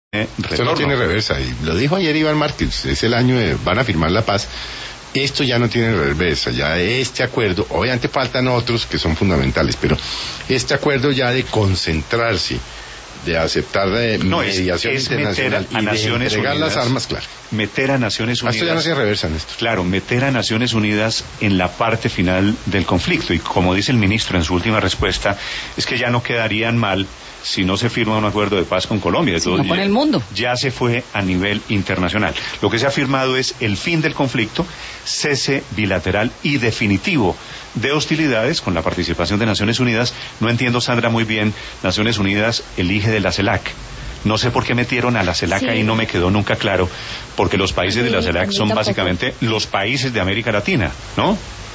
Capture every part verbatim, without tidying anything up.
Eh, Esto no tiene reversa, y lo dijo ayer Iván Márquez, es el año de, van a firmar la paz, esto ya no tiene reversa, ya este acuerdo, obviamente faltan otros que son fundamentales, pero este acuerdo ya de concentrarse, de aceptar de no, mediación es, es internacional meter a, a y de Naciones entregar Unidas, las armas, claro. Meter a Naciones Unidas. Esto ya no se reversa, Néstor. Claro, meter a Naciones Unidas en la parte final del conflicto, y como dice el ministro en su última respuesta, es que ya no quedarían mal si no se firma un acuerdo de paz con Colombia. Sí, no con el mundo. Ya se fue a nivel internacional. Lo que se ha firmado es el fin del conflicto, cese bilateral y definitivo de hostilidades con la participación de Naciones Unidas. No entiendo, Sandra, muy bien, Naciones Unidas elige de la CELAC. No sé por qué metieron a la CELAC sí. Ahí, no me quedó nunca claro, porque los países sí, de la CELAC son tampoco. Básicamente los países de América Latina, ¿no?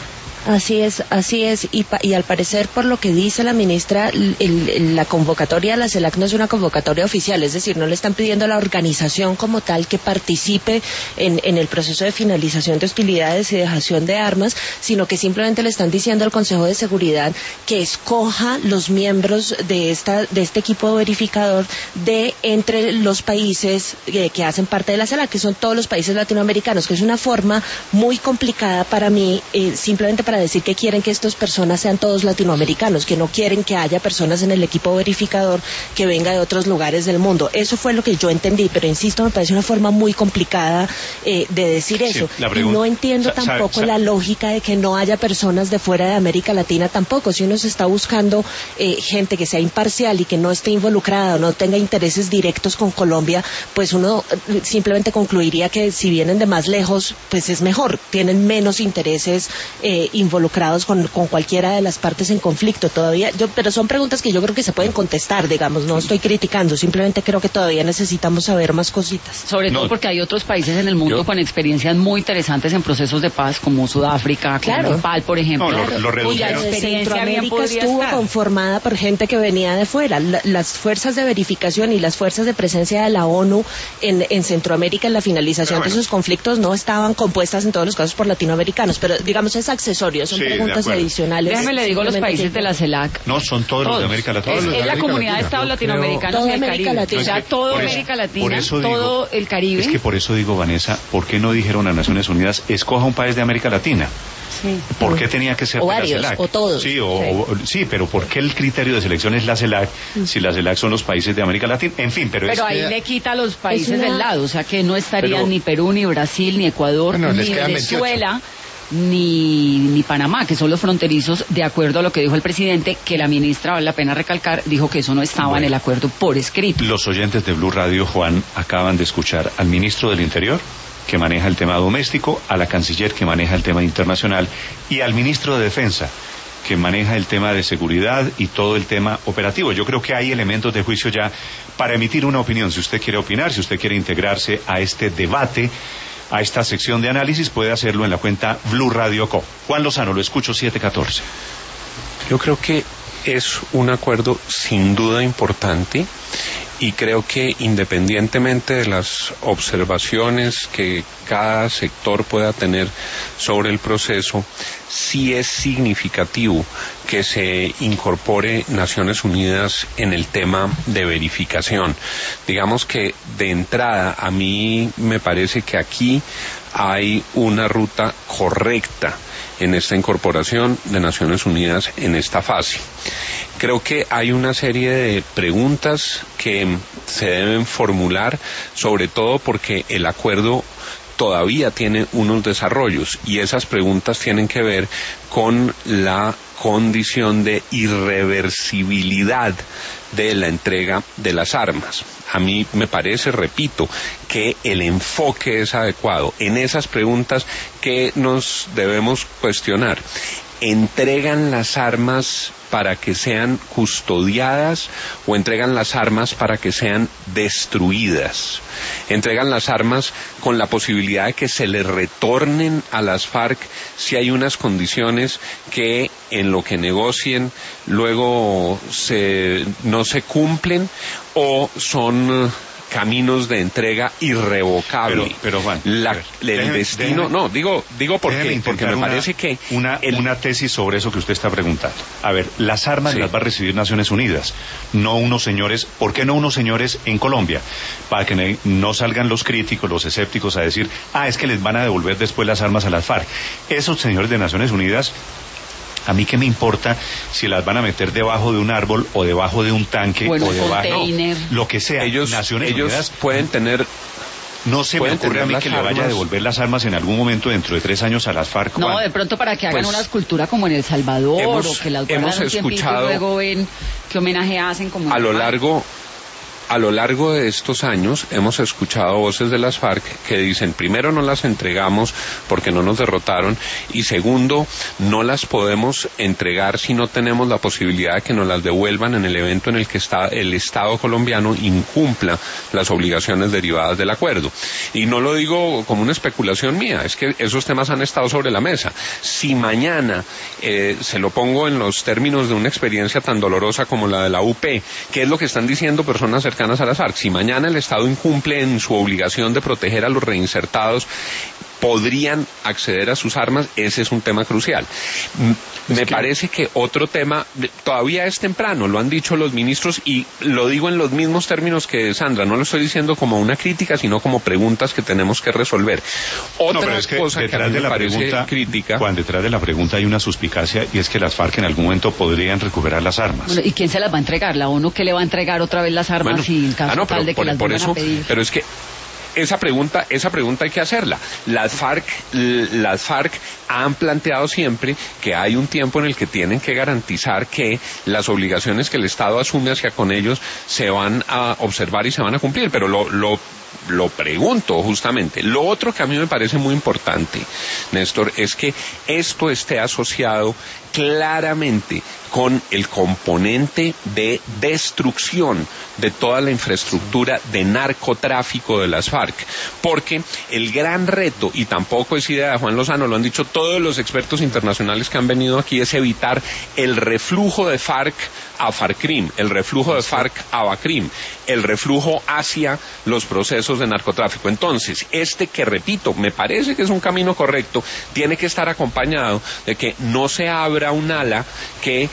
Así es, así es, y, pa, y al parecer, por lo que dice la ministra, el, el, la convocatoria a la CELAC no es una convocatoria oficial, es decir, no le están pidiendo a la organización como tal que participe en, en el proceso de finalización de hostilidades y dejación de armas, sino que simplemente le están diciendo al Consejo de Seguridad que escoja los miembros de esta de este equipo verificador de entre los países que, que hacen parte de la CELAC, que son todos los países latinoamericanos, que es una forma muy complicada para mí, eh, simplemente para decir que quieren que estas personas sean todos latinoamericanos, que no quieren que haya personas en el equipo verificador que venga de otros lugares del mundo. Eso fue lo que yo entendí, pero insisto, me parece una forma muy complicada eh, de decir eso. Sí, y no entiendo sa tampoco sa la lógica de que no haya personas de fuera de América Latina tampoco. Si uno se está buscando eh, gente que sea imparcial y que no esté involucrada o no tenga intereses directos con Colombia, pues uno eh, simplemente concluiría que si vienen de más lejos, pues es mejor, tienen menos intereses eh, involucrados con, con cualquiera de las partes en conflicto todavía, yo, pero son preguntas que yo creo que se pueden contestar, digamos, no estoy criticando, simplemente creo que todavía necesitamos saber más cositas. Sobre no. todo porque hay otros países en el mundo yo. con experiencias muy interesantes en procesos de paz, como Sudáfrica, claro. como Nepal, por ejemplo. No, lo, lo cuya Centroamérica estuvo estar. conformada por gente que venía de fuera. La, las fuerzas de verificación y las fuerzas de presencia de la ONU en, en Centroamérica en la finalización bueno. de esos conflictos no estaban compuestas en todos los casos por latinoamericanos, pero digamos es accesorio. Son sí, preguntas adicionales. Déjame le digo los países de la CELAC. No, son todos, todos. los de América Latina. Es, es América la comunidad Latina. de estados latinoamericanos todo y el América Caribe. Latina. O sea, todo por América eso, Latina, por eso digo, todo el Caribe. Es que por eso digo, Vanessa, ¿por qué no dijeron a Naciones Unidas, escoja un país de América Latina? Sí. ¿Por qué tenía que ser o de varios, la CELAC? O todos. Sí, o, sí. O, sí, pero ¿por qué el criterio de selección es la CELAC mm. si la CELAC son los países de América Latina? En fin, pero, pero es ahí que... le quita a los países una... del lado, o sea que no estarían pero... ni Perú, ni Brasil, ni Ecuador, bueno, ni Venezuela. veintiocho. Ni, ni Panamá, que son los fronterizos, de acuerdo a lo que dijo el presidente, que la ministra, vale la pena recalcar, dijo que eso no estaba bueno, en el acuerdo por escrito. Los oyentes de Blue Radio, Juan, acaban de escuchar al ministro del Interior, que maneja el tema doméstico, a la canciller, que maneja el tema internacional, y al ministro de Defensa, que maneja el tema de seguridad y todo el tema operativo. Yo creo que hay elementos de juicio ya para emitir una opinión. Si usted quiere opinar, si usted quiere integrarse a este debate, a esta sección de análisis, puede hacerlo en la cuenta Blue Radio Co. Juan Lozano, lo escucho, siete catorce. Yo creo que es un acuerdo sin duda importante y creo que independientemente de las observaciones que cada sector pueda tener sobre el proceso, sí es significativo que se incorpore Naciones Unidas en el tema de verificación. Digamos que de entrada a mí me parece que aquí hay una ruta correcta en esta incorporación de Naciones Unidas en esta fase. Creo que hay una serie de preguntas que se deben formular, sobre todo porque el acuerdo todavía tiene unos desarrollos y esas preguntas tienen que ver con la condición de irreversibilidad de la entrega de las armas. A mí me parece, repito, que el enfoque es adecuado. En esas preguntas que nos debemos cuestionar, ¿entregan las armas para que sean custodiadas o entregan las armas para que sean destruidas? Entregan las armas con la posibilidad de que se le retornen a las FARC si hay unas condiciones que en lo que negocien luego se, no se cumplen, o son caminos de entrega irrevocable. Pero, pero Juan, La, ver, el déjeme, destino, déjeme, no, digo, digo porque, porque me una, parece que una, el, una tesis sobre eso que usted está preguntando. A ver, las armas sí. las va a recibir Naciones Unidas, no unos señores. ¿Por qué no unos señores en Colombia? Para que no salgan los críticos, los escépticos a decir, ah, es que les van a devolver después las armas a las FARC. Esos señores de Naciones Unidas, a mí qué me importa si las van a meter debajo de un árbol o debajo de un tanque bueno, o debajo, container. no, lo que sea. Ellos, Naciones ellos Unidas pueden tener. No se me ocurre a mí que le vaya a armas. devolver las armas en algún momento dentro de tres años a las FARC. No, Juan. de pronto para que hagan Pues, una escultura como en El Salvador hemos, o que las guardan hemos un tiempito escuchado y luego ven qué homenaje hacen como a lo largo a lo largo de estos años hemos escuchado voces de las FARC que dicen, primero, no las entregamos porque no nos derrotaron, y segundo, no las podemos entregar si no tenemos la posibilidad de que nos las devuelvan en el evento en el que está el Estado colombiano incumpla las obligaciones derivadas del acuerdo. Y no lo digo como una especulación mía, es que esos temas han estado sobre la mesa. Si mañana, eh, se lo pongo en los términos de una experiencia tan dolorosa como la de la U P, ¿qué es lo que están diciendo personas cercanas a las FARC? Si mañana el Estado incumple en su obligación de proteger a los reinsertados, podrían acceder a sus armas. Ese es un tema crucial. Me es que... parece que otro tema, todavía es temprano, lo han dicho los ministros, y lo digo en los mismos términos que Sandra, no lo estoy diciendo como una crítica, sino como preguntas que tenemos que resolver. Otra no, es que cosa que a mí de me la parece pregunta, crítica... Juan, detrás de la pregunta hay una suspicacia, y es que las FARC en algún momento podrían recuperar las armas. Bueno, ¿y quién se las va a entregar? ¿La ONU que le va a entregar otra vez las armas? Bueno, y en caso ah, no, pero tal de que por, las por vuelvan eso, a pedir? Pero es que esa pregunta, esa pregunta hay que hacerla. Las FARC, las FARC han planteado siempre que hay un tiempo en el que tienen que garantizar que las obligaciones que el Estado asume hacia con ellos se van a observar y se van a cumplir, pero lo, lo, lo pregunto justamente. Lo otro que a mí me parece muy importante, Néstor, es que esto esté asociado claramente con el componente de destrucción de toda la infraestructura de narcotráfico de las FARC, porque el gran reto, y tampoco es idea de Juan Lozano, lo han dicho todos los expertos internacionales que han venido aquí, es evitar el reflujo de FARC a FARCRIM, el reflujo de FARC a BACRIM, el reflujo hacia los procesos de narcotráfico. Entonces, este que, repito, me parece que es un camino correcto, tiene que estar acompañado de que no se abra un ala que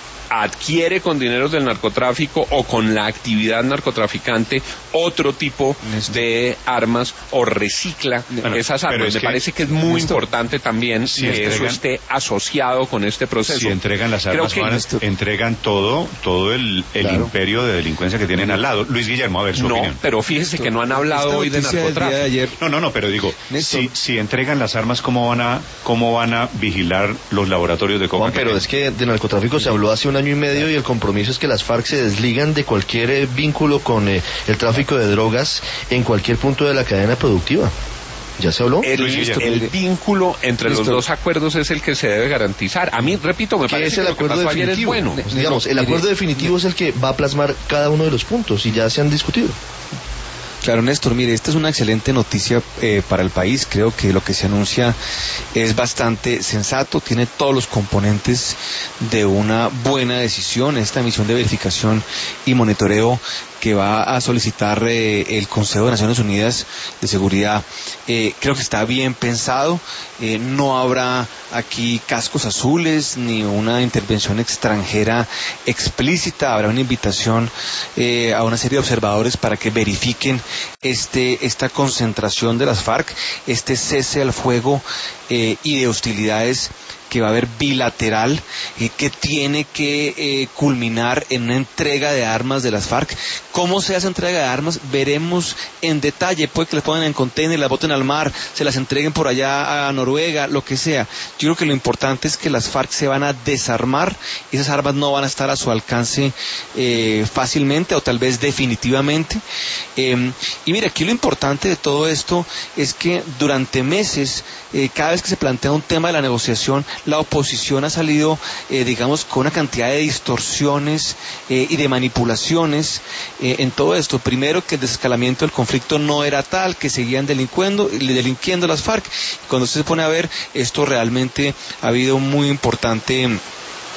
adquiere con dineros del narcotráfico o con la actividad narcotraficante otro tipo de armas o recicla bueno, esas armas. Me que parece que es muy Néstor, importante también si que entregan, eso esté asociado con este proceso. Si entregan las armas, Juan, entregan todo todo el, el claro. imperio de delincuencia que tienen al lado. Luis Guillermo, a ver su no, opinión. Pero fíjese que no han hablado hoy de narcotráfico. De ayer... No, no, no, pero digo, si, si entregan las armas, ¿cómo van a cómo van a vigilar los laboratorios de coca? Juan, pero es que de narcotráfico se habló hace un año y medio, y el compromiso es que las FARC se desligan de cualquier eh, vínculo con eh, el tráfico de drogas en cualquier punto de la cadena productiva. ¿Ya se habló? El, el vínculo entre Listo. los dos acuerdos es el que se debe garantizar. A mí, repito, me parece es el que acuerdo lo que pasó ayer es bueno. Pues, digamos, el acuerdo definitivo es el que va a plasmar cada uno de los puntos y ya se han discutido. Claro, Néstor, mire, esta es una excelente noticia eh, para el país. Creo que lo que se anuncia es bastante sensato, tiene todos los componentes de una buena decisión. Esta misión de verificación y monitoreo que va a solicitar eh, el Consejo de Naciones Unidas de Seguridad, eh, creo que está bien pensado. Eh, no habrá aquí cascos azules ni una intervención extranjera explícita. Habrá una invitación eh, a una serie de observadores para que verifiquen este esta concentración de las FARC, este cese al fuego eh, y de hostilidades que va a haber bilateral, eh, que tiene que eh, culminar en una entrega de armas de las FARC. ¿Cómo se hace entrega de armas? Veremos en detalle. Puede que las pongan en container, las boten al mar, se las entreguen por allá a Noruega, lo que sea. Yo creo que lo importante es que las FARC se van a desarmar, esas armas no van a estar a su alcance eh, fácilmente o tal vez definitivamente. Eh, y mira, aquí lo importante de todo esto es que durante meses, eh, cada vez que se plantea un tema de la negociación, la oposición ha salido, eh, digamos, con una cantidad de distorsiones eh, y de manipulaciones eh, en todo esto. Primero, que el desescalamiento del conflicto no era tal, que seguían delinquiendo, delinquiendo las FARC. Cuando se pone a ver, esto realmente ha habido muy importante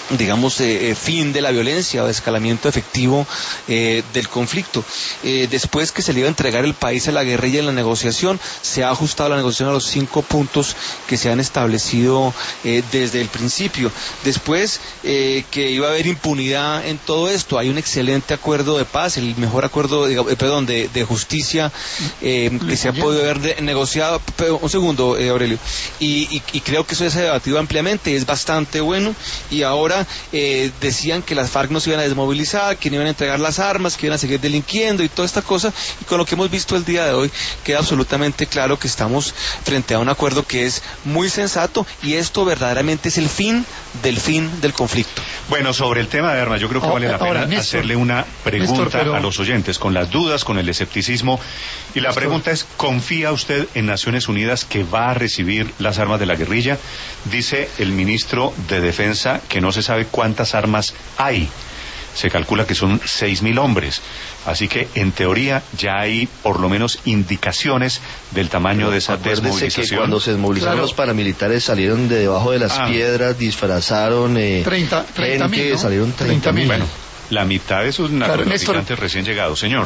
digamos, eh, eh, fin de la violencia o escalamiento efectivo eh, del conflicto. Eh, después que se le iba a entregar el país a la guerrilla en la negociación, se ha ajustado la negociación a los cinco puntos que se han establecido eh, desde el principio. Después eh, que iba a haber impunidad en todo esto, hay un excelente acuerdo de paz, el mejor acuerdo, de, eh, perdón, de, de justicia eh, que se ha podido haber de, negociado. Pero, un segundo, eh, Aurelio, y, y, y creo que eso ya se ha debatido ampliamente, es bastante bueno, y ahora Eh, decían que las FARC no se iban a desmovilizar, que no iban a entregar las armas, que iban a seguir delinquiendo y toda esta cosa, y con lo que hemos visto el día de hoy queda absolutamente claro que estamos frente a un acuerdo que es muy sensato, y esto verdaderamente es el fin del fin del conflicto. Bueno, sobre el tema de armas, yo creo que oh, vale la pena ahora, Néstor, hacerle una pregunta Néstor, pero... a los oyentes, con las dudas, con el escepticismo, y la Néstor. pregunta es, ¿confía usted en Naciones Unidas que va a recibir las armas de la guerrilla? Dice el ministro de Defensa que no se sabe cuántas armas hay. Se calcula que son seis mil hombres. Así que, en teoría, ya hay por lo menos indicaciones del tamaño de esa desmovilización. Que cuando se desmovilizaron claro. los paramilitares salieron de debajo de las ah. piedras, disfrazaron eh, treinta, treinta gente, mil, ¿no? salieron treinta mil. Bueno, la mitad de esos narcotraficantes claro, recién llegados, señor.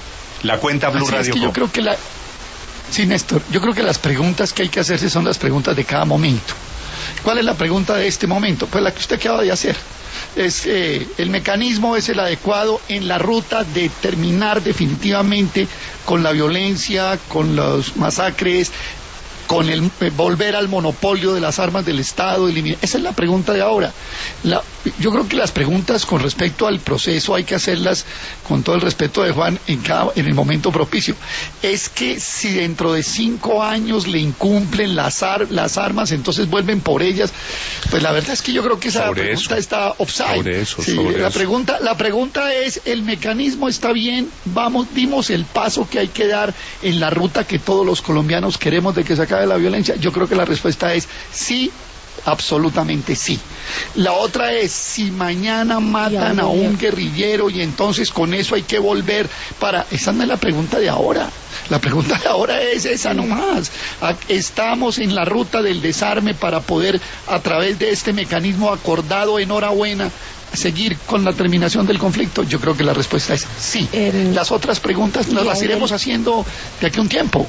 La cuenta Blue Así Radio. Es que yo creo que la... Sí, Néstor, yo creo que las preguntas que hay que hacerse son las preguntas de cada momento. ¿Cuál es la pregunta de este momento? Pues la que usted acaba de hacer. Es eh, el mecanismo es el adecuado en la ruta de terminar definitivamente con la violencia, con los masacres, con el eh, volver al monopolio de las armas del Estado. Eliminar. Esa es la pregunta de ahora. La, yo creo que las preguntas con respecto al proceso hay que hacerlas con todo el respeto de Juan en, cada, en el momento propicio. Es que si dentro de cinco años le incumplen las, ar, las armas, entonces vuelven por ellas. Pues la verdad es que yo creo que esa sobre pregunta eso, está offside. Sobre eso, sí, sobre la eso. pregunta, la pregunta es, el mecanismo está bien, vamos, dimos el paso que hay que dar en la ruta que todos los colombianos queremos de que se acabe la violencia. Yo creo que la respuesta es sí. Absolutamente sí. La otra es, si mañana matan a un guerrillero y entonces con eso hay que volver para... Esa no es la pregunta de ahora. La pregunta de ahora es esa nomás. Estamos en la ruta del desarme para poder, a través de este mecanismo acordado, enhorabuena, seguir con la terminación del conflicto. Yo creo que la respuesta es sí. El... Las otras preguntas nos las iremos haciendo de aquí a un tiempo.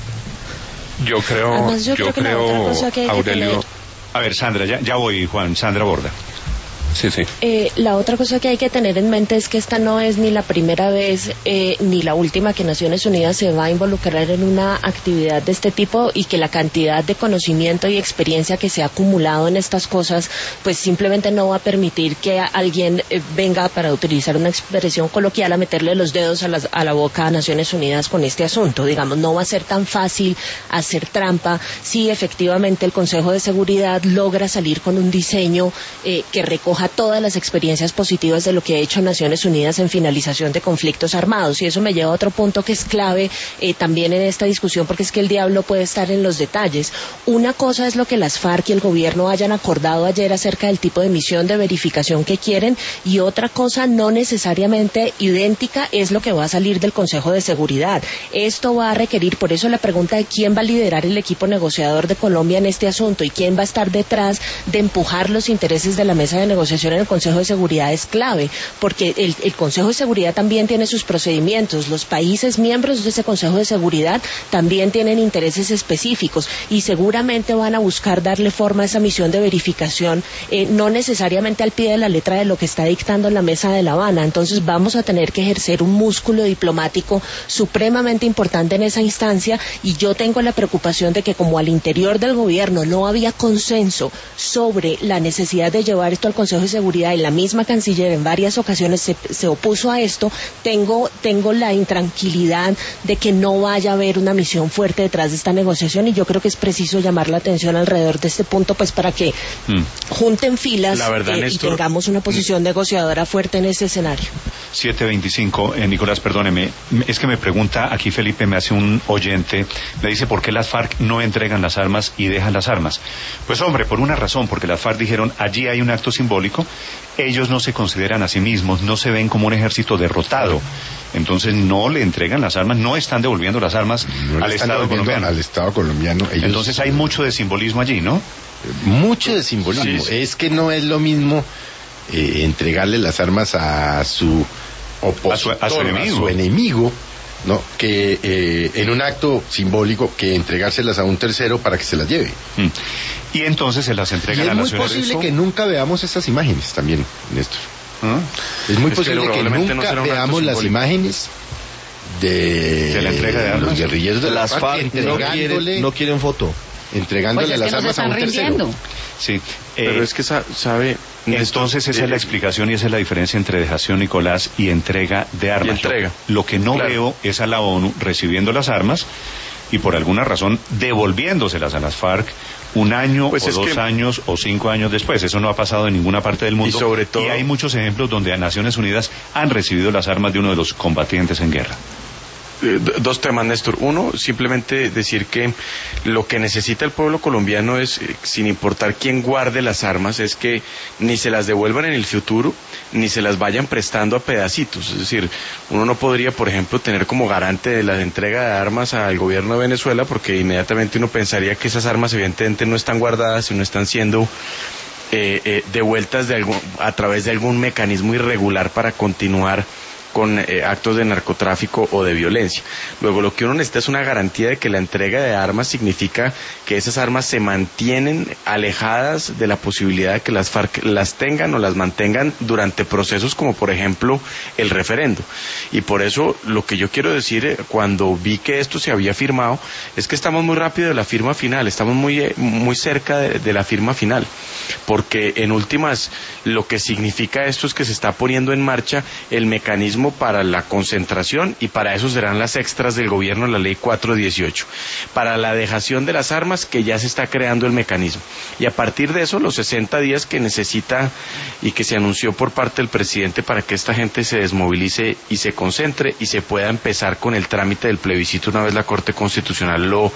Yo creo, Además, yo, yo creo, creo que Aurelio... A ver, Sandra, ya, ya voy, Juan. Sandra Borda. Sí, sí. Eh, la otra cosa que hay que tener en mente es que esta no es ni la primera vez eh, ni la última que Naciones Unidas se va a involucrar en una actividad de este tipo, y que la cantidad de conocimiento y experiencia que se ha acumulado en estas cosas pues simplemente no va a permitir que alguien eh, venga, para utilizar una expresión coloquial, a meterle los dedos a, las, a la boca a Naciones Unidas con este asunto. Digamos, no va a ser tan fácil hacer trampa si efectivamente el Consejo de Seguridad logra salir con un diseño eh, que recoja todas las experiencias positivas de lo que ha hecho Naciones Unidas en finalización de conflictos armados. Y eso me lleva a otro punto que es clave eh, también en esta discusión, porque es que el diablo puede estar en los detalles. Una cosa es lo que las FARC y el gobierno hayan acordado ayer acerca del tipo de misión de verificación que quieren, y otra cosa no necesariamente idéntica es lo que va a salir del Consejo de Seguridad. Esto va a requerir, por eso la pregunta de quién va a liderar el equipo negociador de Colombia en este asunto y quién va a estar detrás de empujar los intereses de la mesa de negociación en el Consejo de Seguridad es clave, porque el, el Consejo de Seguridad también tiene sus procedimientos. Los países miembros de ese Consejo de Seguridad también tienen intereses específicos, y seguramente van a buscar darle forma a esa misión de verificación, eh, no necesariamente al pie de la letra de lo que está dictando la Mesa de La Habana. Entonces vamos a tener que ejercer un músculo diplomático supremamente importante en esa instancia, y yo tengo la preocupación de que, como al interior del gobierno no había consenso sobre la necesidad de llevar esto al Consejo de Seguridad, y la misma canciller en varias ocasiones se, se opuso a esto, tengo, tengo la intranquilidad de que no vaya a haber una misión fuerte detrás de esta negociación, y yo creo que es preciso llamar la atención alrededor de este punto, pues para que mm. junten filas verdad, eh, Néstor, y tengamos una posición mm. negociadora fuerte en este escenario. siete veinticinco, eh, Nicolás, perdóneme, es que me pregunta aquí Felipe, me hace un oyente, me dice por qué las FARC no entregan las armas y dejan las armas. Pues hombre, por una razón, porque las FARC dijeron, allí hay un acto simbólico. Ellos no se consideran a sí mismos, no se ven como un ejército derrotado, entonces no le entregan las armas, no están devolviendo las armas no al Estado colombiano. Al Estado colombiano. Ellos... Entonces hay mucho de simbolismo allí, ¿no? Mucho de simbolismo. Sí, sí. Es que no es lo mismo eh, entregarle las armas a su opositor, a su, a su enemigo, a su enemigo ¿no? que eh, en un acto simbólico que entregárselas a un tercero para que se las lleve. Mm. Y entonces se las entrega a la nación. Es muy posible que nunca veamos esas imágenes también, Néstor. ¿Mm? Es muy es posible que, que nunca no veamos las imágenes de, de la entrega de armas. Los guerrilleros de las FARC no quieren, no quieren foto. Entregándole pues es las que armas a un tercero. Sí, pero eh, es que sabe. Entonces esa eh, es la explicación y esa es la diferencia entre dejación, Nicolás, y entrega de armas. Y entrega. Lo, lo que no claro. veo es a la ONU recibiendo las armas y por alguna razón devolviéndoselas a las FARC un año pues o dos que... años o cinco años después. Eso no ha pasado en ninguna parte del mundo. Y sobre todo... Y hay muchos ejemplos donde a Naciones Unidas han recibido las armas de uno de los combatientes en guerra. Dos temas, Néstor. Uno, simplemente decir que lo que necesita el pueblo colombiano es, sin importar quién guarde las armas, es que ni se las devuelvan en el futuro, ni se las vayan prestando a pedacitos. Es decir, uno no podría, por ejemplo, tener como garante de la entrega de armas al gobierno de Venezuela, porque inmediatamente uno pensaría que esas armas evidentemente no están guardadas y no están siendo eh, eh, devueltas de algún, a través de algún mecanismo irregular para continuar con eh, actos de narcotráfico o de violencia. Luego, lo que uno necesita es una garantía de que la entrega de armas significa que esas armas se mantienen alejadas de la posibilidad de que las FARC las tengan o las mantengan durante procesos como, por ejemplo, el referendo. Y por eso, lo que yo quiero decir, eh, cuando vi que esto se había firmado, es que estamos muy rápido de la firma final, estamos muy, eh, muy cerca de, de la firma final, porque en últimas, lo que significa esto es que se está poniendo en marcha el mecanismo para la concentración y para eso serán las extras del gobierno, la ley cuatro dieciocho, para la dejación de las armas, que ya se está creando el mecanismo, y a partir de eso los sesenta días que necesita y que se anunció por parte del presidente para que esta gente se desmovilice y se concentre y se pueda empezar con el trámite del plebiscito una vez la Corte Constitucional lo,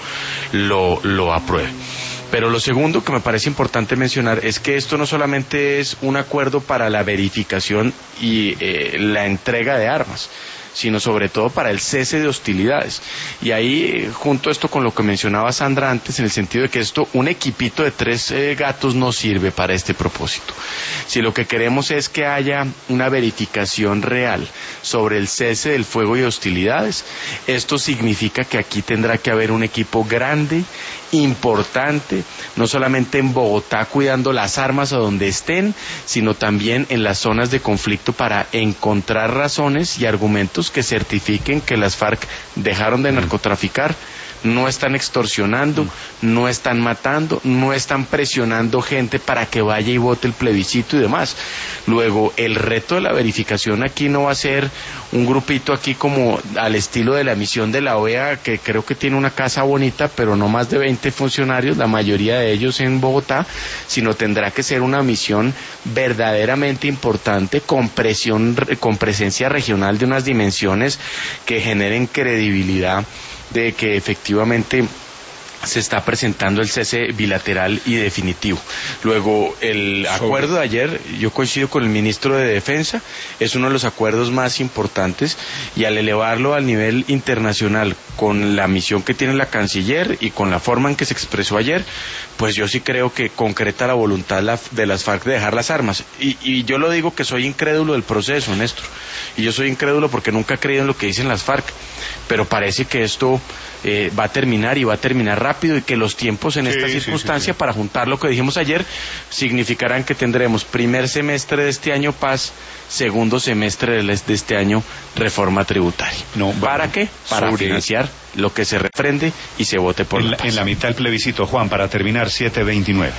lo, lo apruebe. Pero lo segundo que me parece importante mencionar es que esto no solamente es un acuerdo para la verificación y eh, la entrega de armas, sino sobre todo para el cese de hostilidades. Y ahí, junto a esto con lo que mencionaba Sandra antes, en el sentido de que esto, un equipito de tres eh, gatos no sirve para este propósito. Si lo que queremos es que haya una verificación real sobre el cese del fuego y hostilidades, esto significa que aquí tendrá que haber un equipo grande, importante, no solamente en Bogotá cuidando las armas a donde estén, sino también en las zonas de conflicto para encontrar razones y argumentos que certifiquen que las FARC dejaron de narcotraficar, no están extorsionando, no están matando, no están presionando gente para que vaya y vote el plebiscito y demás. Luego, el reto de la verificación aquí no va a ser un grupito aquí como al estilo de la misión de la O E A, que creo que tiene una casa bonita, pero no más de veinte funcionarios, la mayoría de ellos en Bogotá, sino tendrá que ser una misión verdaderamente importante, con presión, con presencia regional de unas dimensiones que generen credibilidad de que efectivamente se está presentando el cese bilateral y definitivo. Luego, el acuerdo de ayer, yo coincido con el ministro de Defensa, es uno de los acuerdos más importantes, y al elevarlo al nivel internacional con la misión que tiene la canciller y con la forma en que se expresó ayer, pues yo sí creo que concreta la voluntad de las FARC de dejar las armas. Y, y yo lo digo que soy incrédulo del proceso, Néstor, y yo soy incrédulo porque nunca he creído en lo que dicen las FARC, pero parece que esto eh, va a terminar y va a terminar rápido, y que los tiempos en sí, esta circunstancia, sí, sí, sí. para juntar lo que dijimos ayer, significarán que tendremos primer semestre de este año paz, segundo semestre de este año reforma tributaria. No, ¿Para bueno, qué? Para sobre... financiar lo que se refrende y se vote por en la paz. En la mitad del plebiscito, Juan, para terminar, siete veintinueve.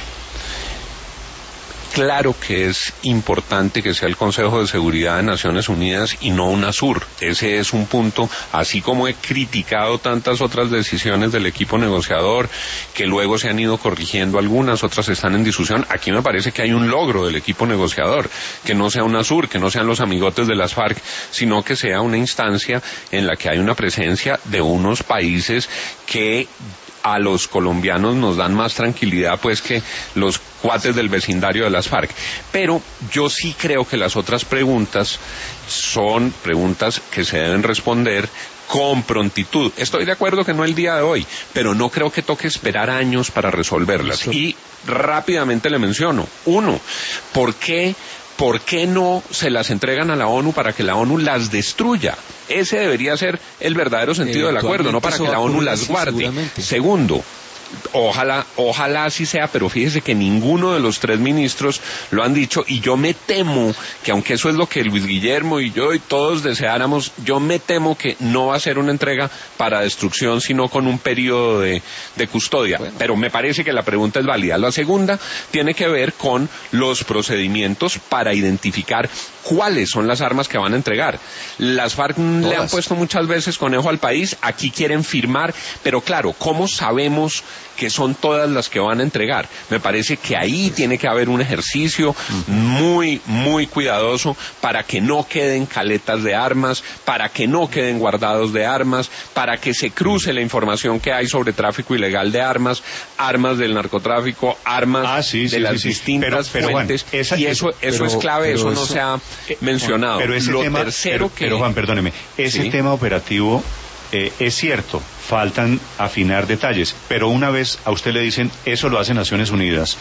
Claro que es importante que sea el Consejo de Seguridad de Naciones Unidas y no UNASUR. Ese es un punto, así como he criticado tantas otras decisiones del equipo negociador, que luego se han ido corrigiendo algunas, otras están en discusión. Aquí me parece que hay un logro del equipo negociador, que no sea UNASUR, que no sean los amigotes de las FARC, sino que sea una instancia en la que hay una presencia de unos países que a los colombianos nos dan más tranquilidad pues que los cuates del vecindario de las FARC. Pero yo sí creo que las otras preguntas son preguntas que se deben responder con prontitud. Estoy de acuerdo que no el día de hoy, pero no creo que toque esperar años para resolverlas. Eso. Y rápidamente le menciono. Uno, ¿por qué ¿por qué no se las entregan a la ONU para que la ONU las destruya? Ese debería ser el verdadero sentido del acuerdo, no para que la ONU las guarde. Segundo, Ojalá, ojalá así sea, pero fíjese que ninguno de los tres ministros lo han dicho, y yo me temo que, aunque eso es lo que Luis Guillermo y yo y todos deseáramos, yo me temo que no va a ser una entrega para destrucción, sino con un periodo de, de custodia. Bueno. Pero me parece que la pregunta es válida. La segunda tiene que ver con los procedimientos para identificar cuáles son las armas que van a entregar. Las FARC Todas. le han puesto muchas veces conejo al país, aquí quieren firmar, pero claro, ¿cómo sabemos que son todas las que van a entregar? Me parece que ahí tiene que haber un ejercicio muy, muy cuidadoso para que no queden caletas de armas, para que no queden guardados de armas, para que se cruce la información que hay sobre tráfico ilegal de armas, armas del narcotráfico, armas ah, sí, de sí, las sí, sí. distintas pero, pero, fuentes, Juan, esa, y eso, eso pero, es clave, eso, eso no se ha eh, mencionado. Pero ese Lo tema, tercero pero, que... pero Juan, perdóneme, ese ¿sí? tema operativo... Eh, es cierto, faltan afinar detalles, pero una vez a usted le dicen, eso lo hace Naciones Unidas,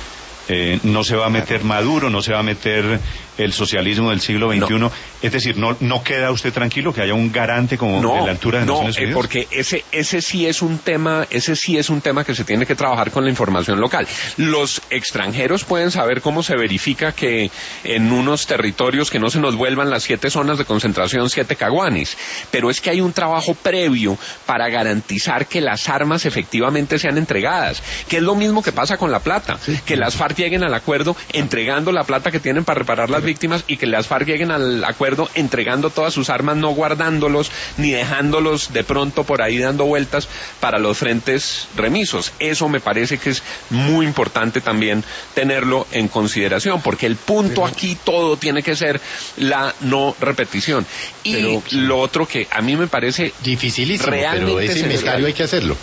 eh, no se va a meter Maduro, no se va a meter el socialismo del siglo veintiuno, no. Es decir, no no queda usted tranquilo que haya un garante como no, de la altura de no, Naciones Unidas. No, eh, porque ese ese sí es un tema, ese sí es un tema que se tiene que trabajar con la información local. Los extranjeros pueden saber cómo se verifica que en unos territorios que no se nos vuelvan las siete zonas de concentración, siete caguanes, pero es que hay un trabajo previo para garantizar que las armas efectivamente sean entregadas, que es lo mismo que pasa con la plata, sí. que las FARC lleguen al acuerdo entregando la plata que tienen para reparar las víctimas, y que las FARC lleguen al acuerdo entregando todas sus armas, no guardándolos ni dejándolos de pronto por ahí dando vueltas para los frentes remisos. Eso me parece que es muy importante también tenerlo en consideración, porque el punto pero, aquí todo tiene que ser la no repetición. Y pero, lo otro que a mí me parece dificilísimo, realmente pero ese inventario hay que hacerlo.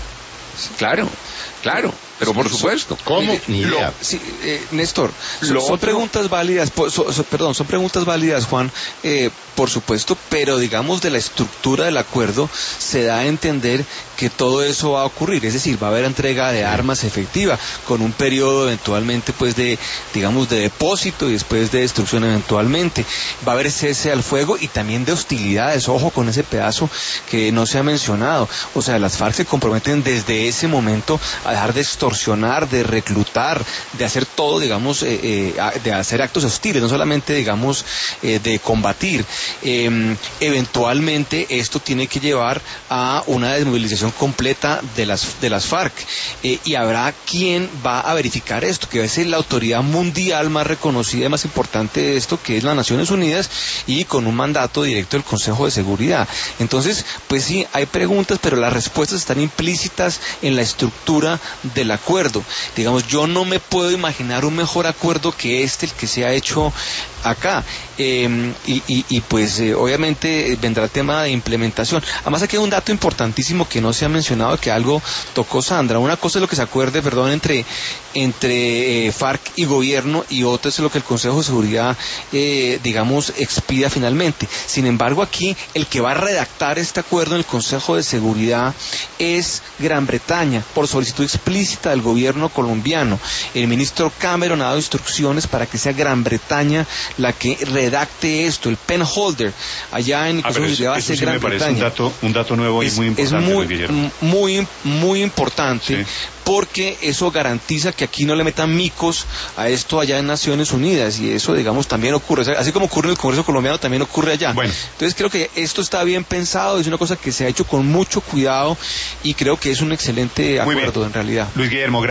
Claro, claro. Pero por supuesto. ¿Cómo? Ni idea. Lo, sí, eh, Néstor, son, son preguntas válidas, so, so, perdón, son preguntas válidas, Juan, eh, por supuesto, pero digamos de la estructura del acuerdo se da a entender que todo eso va a ocurrir, es decir, va a haber entrega de armas efectiva, con un periodo eventualmente pues de, digamos, de depósito y después de destrucción eventualmente. Va a haber cese al fuego y también de hostilidades, ojo con ese pedazo que no se ha mencionado. O sea, las FARC se comprometen desde ese momento a dejar de extorsionar, de reclutar, de hacer todo, digamos, eh, eh, de hacer actos hostiles, no solamente, digamos, eh, de combatir. Eh, eventualmente esto tiene que llevar a una desmovilización completa de las de las FARC, eh, y habrá quien va a verificar esto, que va a ser la autoridad mundial más reconocida y más importante de esto, que es las Naciones Unidas, y con un mandato directo del Consejo de Seguridad. Entonces, pues sí, hay preguntas, pero las respuestas están implícitas en la estructura del acuerdo. Digamos, yo no me puedo imaginar un mejor acuerdo que este, el que se ha hecho acá. Eh, y, y, y pues eh, obviamente vendrá el tema de implementación. Además, aquí hay un dato importantísimo que no se ha mencionado, que algo tocó Sandra. Una cosa es lo que se acuerde, perdón, entre entre eh, FARC y gobierno, y otra es lo que el Consejo de Seguridad, eh, digamos, expida finalmente. Sin embargo, aquí el que va a redactar este acuerdo en el Consejo de Seguridad es Gran Bretaña, por solicitud explícita del gobierno colombiano. El ministro Cameron ha dado instrucciones para que sea Gran Bretaña la que redacte esto, el pen holder allá en el Consejo de Seguridad va a ser Gran Bretaña. Un dato, un dato nuevo es, y muy importante, es muy, muy, muy importante, sí. Porque eso garantiza que aquí no le metan micos a esto allá en Naciones Unidas, y eso, digamos, también ocurre, así como ocurre en el Congreso colombiano, también ocurre allá. Bueno. Entonces creo que esto está bien pensado, es una cosa que se ha hecho con mucho cuidado, y creo que es un excelente acuerdo en realidad. Luis Guillermo,